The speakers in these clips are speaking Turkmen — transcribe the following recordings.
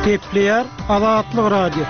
Kepler Azatlyk Radio.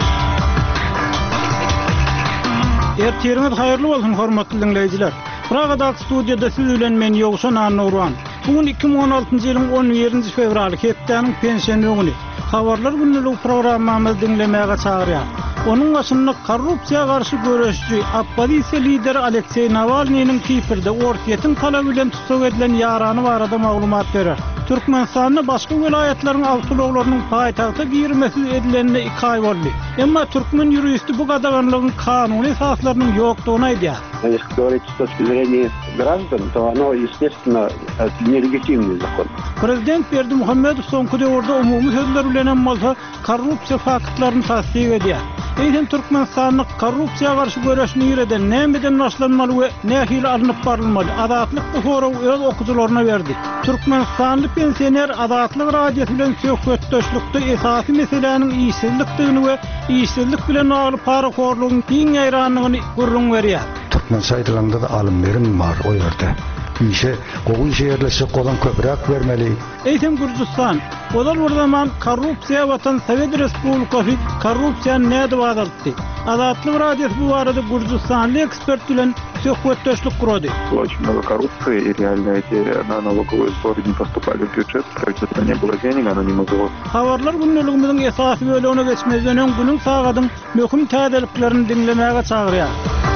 Ertiriniz hayırlı bolsun hormatly dinleyijiler. Pragadak studiýada siz bilen men Ýogşan Anurwan. Bugün 2016-njy ýylyň 17-nji fevraly hepdeniň pensiýa güni. Habarlar günlük programmamy dinlemäge çagyrýar. Onun başynda korrupsiýa garşy görüşçü opposisiýa lideri Aleksey Navalnyň Kiprde ortaýetin talap bilen tutsak edilen ýarany barada maglumat berer. Türkmenistanyň başga welaýatlaryň awtologlarynyň paýtagta girmesi edilenine 2 ay boldy. Emma türkmen ýuristi bu gadaganlygyň kanuny esaslarynyň ýokdugyny aýdýar. Если говорить с точки зрения граждан, то оно, естественно, нелегитимный закон. Prezident Berdimuhammedow soňky döwürde umumy sözler bilen bolsa korrupsiýa faktlaryny tasdik edýär. Eýsem Türkmenistanyň korrupsiýa garşy görüşini ýüreden nämeden başlanmaly we nähili alınıp barylmaly? Azatlyk bu soraw öz okujularyna berdi. Türkmenistanly pensioner Azatlyk radiosu bilen söhbetdeşlikde esasy meseleniň işsizlikdigini we işsizlik bilen aly parakorlugyň giň ýaýranlygyny gurrun berýär. Türkmen saýtlarynda da alym berim bar o ýerde. İşe, gowy işe ýerleşik bolan köpürek bermeli. Eýsem Gürjistan, olar bir zaman korrupsiýa watan Sowet Respublikasy korrupsiýa näde wagtdy. Azatlyk radiosu bu barada Gürjistanly ekspert bilen söhbetdeşlik kurady. Очень много коррупции, и реально эти налоговые сборы не поступали в бюджет, правительства не было денег, оно не могло. Habarlar günlüğümüzün esasy bölügine geçmezden öň günün sagadyň möhüm täzeliklerini dinlemäge çagyrýar.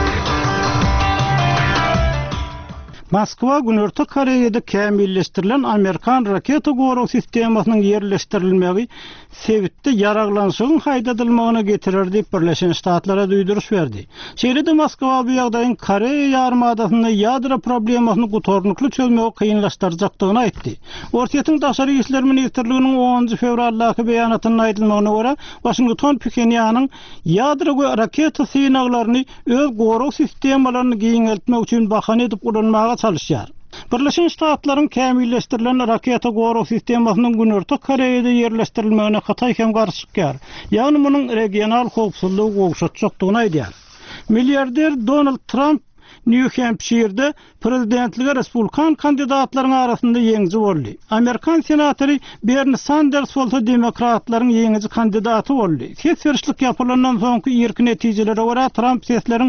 Moskwa Günörtü Koreýada kämilleşdirilen Amerikan raketa goraw sistemasynyň ýerleşdirilmegi Sewitde ýaraglanşygyň haýdadylmagyna getirer diýip Birleşen Ştatlara duýduruş berdi. Şeýle-de Moskwa bu ýagdaýyň Koreýa ýarymadasyny ýadro problemasyny gutornukly çözmegi kynlaşdyrjakdygyny aýtdy. Ortaýetin daşary işler ministrliginiň 10-njy fevraldaky beýanatyna aýdylmagyna görä, Washington Pjöngjanyň ýadro raketa synaglaryny öz goraw sistemalaryny giňeltmek üçin bahana edip ulanmaga çalışýar. Birleşen Ştatlaryň kämilleşdirilen raketa goraw sistemasynyň Günörtü Koreýada ýerleşdirilmegine Hatay hem garşykýar. Ýagny munyň regional howpsuzlygy gowşatjakdygyny aýdýar. Milliarder Donald Trump New Hampshire'de prezidentlige Respublikan kandidatlaryň arasynda ýeňji boldy. Amerikan senatory Bernie Sanders bolsa demokratlaryň ýeňji kandidaty boldy. Seçilişlik ýapylandan soňky ýerki netijelere görä Trump sesleriň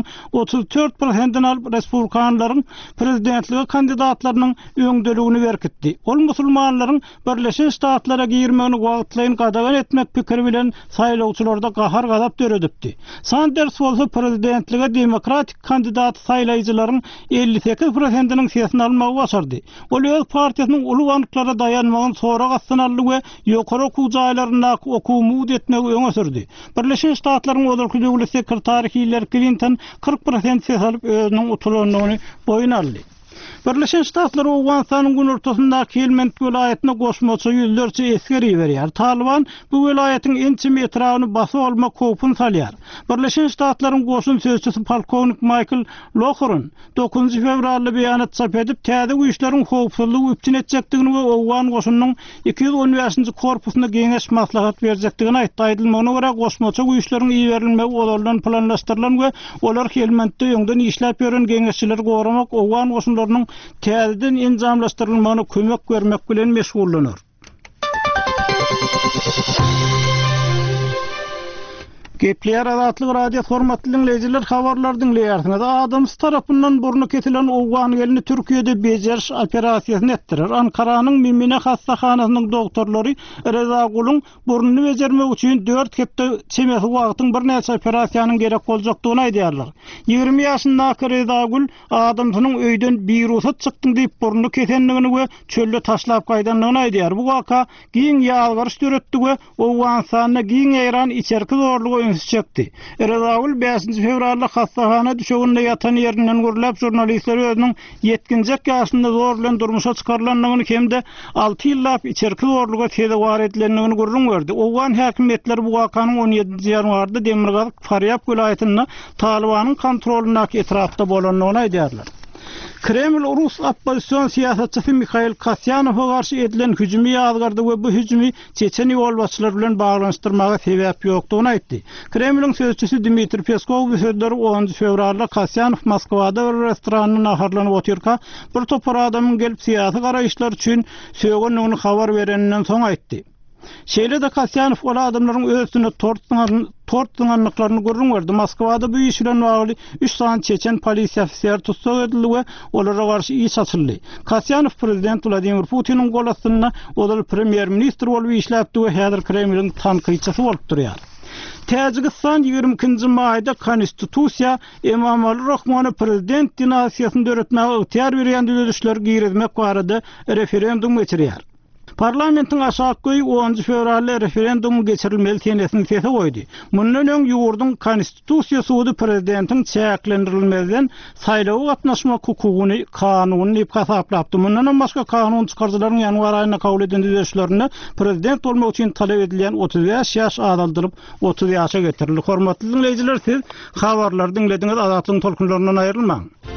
34%-ni alyp Respublikanlaryň prezidentligi kandidatlarynyň öňdeligini berkitdi. Ol musulmanlaryň Birleşen Ştatlara girmegini wagtlaýyn gadagan etmek pikiri bilen saýlawçylarda gahar gadap döredipdi. Sanders bolsa prezidentlige demokratik kandidat saýlaýjylaryň 58%-niň sesini almagy başardy. Ol öz partiýasynyň uly wagtlara dayanmagyny sonra gatnaly we ýokary okuw jaýlaryna okuwmud etmegi öňe sürdi. Birleşen Ştatlaryň Ozarky döwlet sekretary Hillary Clinton 40% ses alyp özüniň utulanmagyny boýuna aldy. Birleşen Ştatlar Awganistanyň günürtüsindäki Helmand welaýatyna goşmaça ýüzlerçe eskeri berýär. Taliban bu welaýatyň ençim etrawyny basyp almak howpun salýar. Birleşen Ştatlaryň goşun sözçüsi polkovnik Michael Lochran 9-njy fevralda beýanat çap edip täze güýçleriň howpsuzlygy üptin etjekdigini we Awgan goşunyň 215-nji korpusyna geňeş maslahat berjekdigini aýtdy. Aýdylmagyna görä goşmaça güýçleriň iýerilmegi olardan planlaşdyrylan we olar Helmandda ýöňden işläp ýören geňeşçiler goramak Awgan goşunlarynyň täzeden enjamlaşdyrylmagyna kömek bermek bilen meşgullanýar. Kepler Azatlyk radio hormatly dinleyijiler, habarlar dinleýärsiniz. Adams tarapyndan burnu ketilen Awgan gelini Türkiýede bejeriş operasiýasyny etdirer. Ankaranyň Mimine hastahanasynyň doktorlary Reza Gul'un burnuny bejermek üçin 4 hepde çemesi wagtyň bir näçe operasiýanyň gerek boljakdygyny aýdýarlar. 20 ýaşyndaky Reza Gul Adamsynyň öýden bir ruhsat çykdyň diýip burnuny ketenligini we çölde taşlap gaýdanlygyny aýdýar. Bu waka giň ýalgyryş döretdi we Awganistanyna giň ýaran içerki zorlugy çekti. Erezaul 5-nji fevralda hastahana düşeginde yatan ýerinden görülip jurnalistler özüniň 7-nji ýaşynda zor bilen durmuşa çykarlanmagyny hemde 6 ýyllap içerki zorluga tedawar edilenligini gurrun berdi. Awgan häkimetleri bu wakanyň 17-nji ýanwarda Demirgaz Faryab welaýatyna Talibanyň kontrolündaky etrafda bolanlygyny aýdýarlar. Kreml Rus opposision siýasatçysy Mikhail Kasyanowa garşy edilen hüjümi ýazgardy we bu hüjümi Çeçen ýolbaşçylary bilen baglanşdyrmaga sebäp ýokdugyny aýtdy. Kremliň sözçüsi Dmitri Peskov bu sözleri 10 fevralda Kasyanow Moskwada bir restoranyň naharlanyp oturka bir topar adamyň gelip siýasy garaýşlar üçin söýgenligini habar bereninden soň aýtdy. Şeýle de Kasyanov ola adamlaryň özüne tortdyňanlyklaryny görüň berdi. Moskwada bu iş bilen bagly 3 san çeçen polisiýa ofiseri tutsak edildi we olara garşy iş açyldy. Kasyanov prezident Vladimir Putiniň golasyna olar premier ministr bolup işläpdi we häzir Kremliň tanqyçysy bolup durýar. Täjikistan 22-nji maýda konstitusiýa Emomali Rahmony prezident dinasiýasyny döretmäge ygtyar berýän düzüşler girizmek barada referendum geçirýär. Parlamentin aşağı 10 fevralda referendum geçirilmeli tenesini sese koydu. Bundan öň ýurdun konstitusiýa sudy prezidentin çäklendirilmezden saýlawa gatnaşmak hukugyny kanunyny ipgasaplapdy. Bundan başga kanun çykarjylaryň ýanwar aýyna kabul eden düzüşlerini prezident bolmak üçin talep edilen 35 ýaş azaldyryp 30 ýaşa getirildi. Hormatly dinleýijiler, siz habarlary dinlediňiz, Azatlyň tolkunlarynyň aýrylmaň.